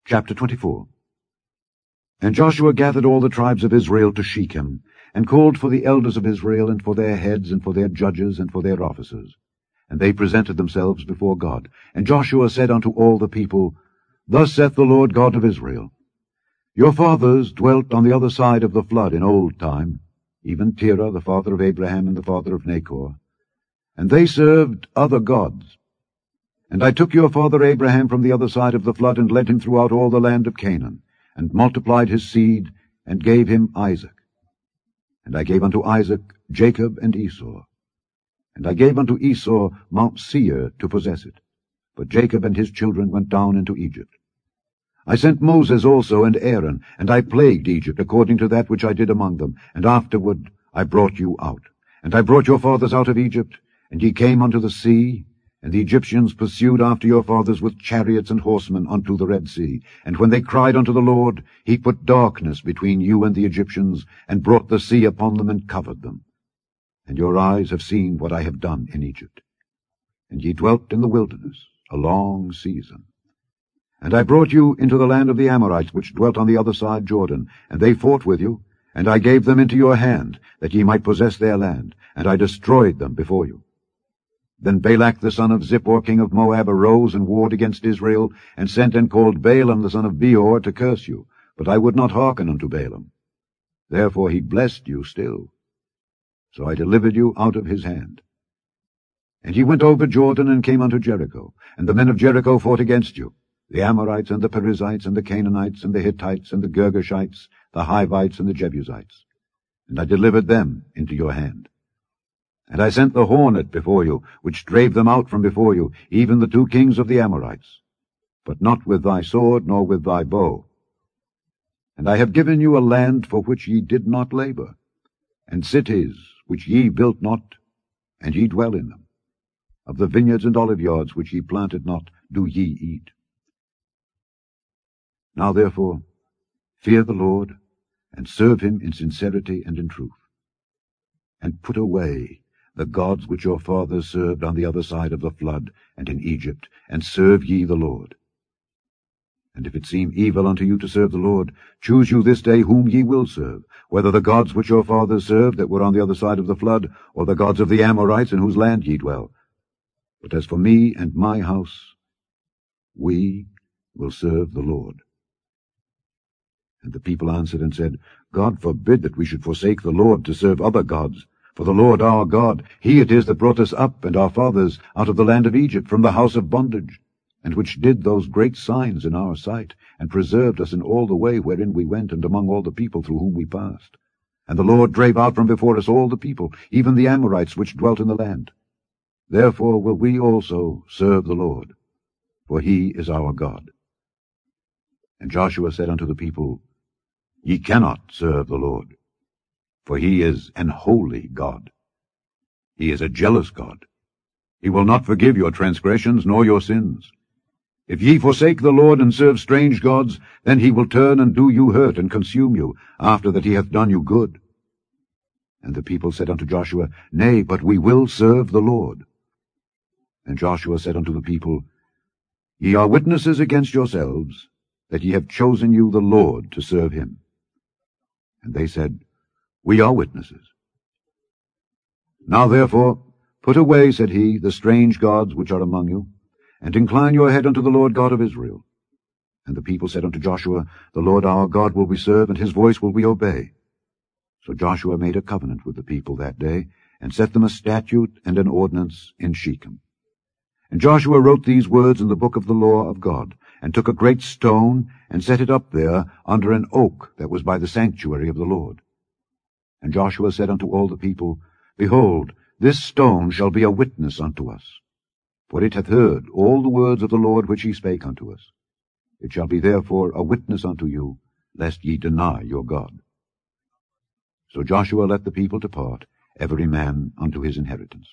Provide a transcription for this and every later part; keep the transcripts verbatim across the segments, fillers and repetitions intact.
Chapter twenty-four. And Joshua gathered all the tribes of Israel to Shechem, and called for the elders of Israel, and for their heads, and for their judges, and for their officers. And they presented themselves before God. And Joshua said unto all the people, Thus saith the Lord God of Israel, Your fathers dwelt on the other side of the flood in old time, even Terah, the father of Abraham, and the father of Nachor. And they served other gods. And I took your father Abraham from the other side of the flood, and led him throughout all the land of Canaan, and multiplied his seed, and gave him Isaac. And I gave unto Isaac Jacob and Esau. And I gave unto Esau Mount Seir to possess it. But Jacob and his children went down into Egypt. I sent Moses also and Aaron, and I plagued Egypt according to that which I did among them. And afterward I brought you out. And I brought your fathers out of Egypt, and ye came unto the sea, and the Egyptians pursued after your fathers with chariots and horsemen unto the Red Sea. And when they cried unto the Lord, he put darkness between you and the Egyptians, and brought the sea upon them, and covered them. And your eyes have seen what I have done in Egypt. And ye dwelt in the wilderness a long season. And I brought you into the land of the Amorites, which dwelt on the other side Jordan, and they fought with you, and I gave them into your hand, that ye might possess their land, and I destroyed them before you. Then Balak the son of Zippor, king of Moab, arose and warred against Israel, and sent and called Balaam the son of Beor to curse you. But I would not hearken unto Balaam. Therefore he blessed you still. So I delivered you out of his hand. And ye went over Jordan, and came unto Jericho. And the men of Jericho fought against you, the Amorites, and the Perizzites, and the Canaanites, and the Hittites, and the Girgashites, the Hivites, and the Jebusites. And I delivered them into your hand. And I sent the hornet before you, which drave them out from before you, even the two kings of the Amorites, but not with thy sword, nor with thy bow. And I have given you a land for which ye did not labor, and cities which ye built not, and ye dwell in them. Of the vineyards and oliveyards which ye planted not, do ye eat. Now therefore fear the Lord, and serve him in sincerity and in truth. And put away the gods which your fathers served on the other side of the flood, and in Egypt, and serve ye the Lord. And if it seem evil unto you to serve the Lord, choose you this day whom ye will serve, whether the gods which your fathers served that were on the other side of the flood, or the gods of the Amorites in whose land ye dwell. But as for me and my house, we will serve the Lord. And the people answered and said, God forbid that we should forsake the Lord to serve other gods. For the Lord our God, he it is that brought us up and our fathers out of the land of Egypt from the house of bondage, and which did those great signs in our sight, and preserved us in all the way wherein we went, and among all the people through whom we passed. And the Lord drave out from before us all the people, even the Amorites which dwelt in the land. Therefore will we also serve the Lord, for he is our God. And Joshua said unto the people, Ye cannot serve the Lord, for he is an holy God. He is a jealous God. He will not forgive your transgressions nor your sins. If ye forsake the Lord and serve strange gods, then he will turn and do you hurt and consume you, after that he hath done you good. And the people said unto Joshua, Nay, but we will serve the Lord. And Joshua said unto the people, Ye are witnesses against yourselves, that ye have chosen you the Lord to serve him. And they said, We are witnesses. Now therefore, put away, said he, the strange gods which are among you, and incline your head unto the Lord God of Israel. And the people said unto Joshua, The Lord our God will we serve, and his voice will we obey. So Joshua made a covenant with the people that day, and set them a statute and an ordinance in Shechem. And Joshua wrote these words in the book of the law of God, and took a great stone, and set it up there under an oak that was by the sanctuary of the Lord. And Joshua said unto all the people, Behold, this stone shall be a witness unto us, for it hath heard all the words of the Lord which he spake unto us. It shall be therefore a witness unto you, lest ye deny your God. So Joshua let the people depart, every man unto his inheritance.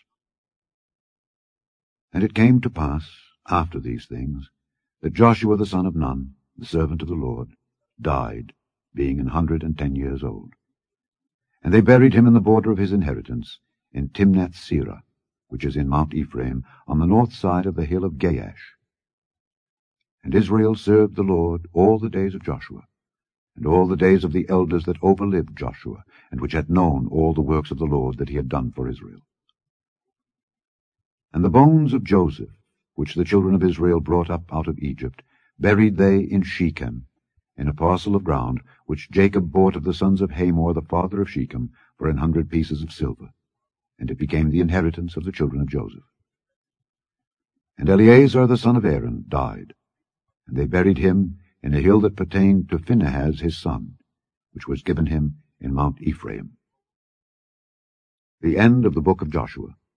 And it came to pass, after these things, that Joshua the son of Nun, the servant of the Lord, died, being an hundred and ten years old. And they buried him in the border of his inheritance, in Timnath-Serah, which is in Mount Ephraim, on the north side of the hill of Gaash. And Israel served the Lord all the days of Joshua, and all the days of the elders that overlived Joshua, and which had known all the works of the Lord that he had done for Israel. And the bones of Joseph, which the children of Israel brought up out of Egypt, buried they in Shechem, in a parcel of ground, which Jacob bought of the sons of Hamor the father of Shechem for an hundred pieces of silver, and it became the inheritance of the children of Joseph. And Eleazar the son of Aaron died, and they buried him in a hill that pertained to Phinehas his son, which was given him in Mount Ephraim. The end of the book of Joshua.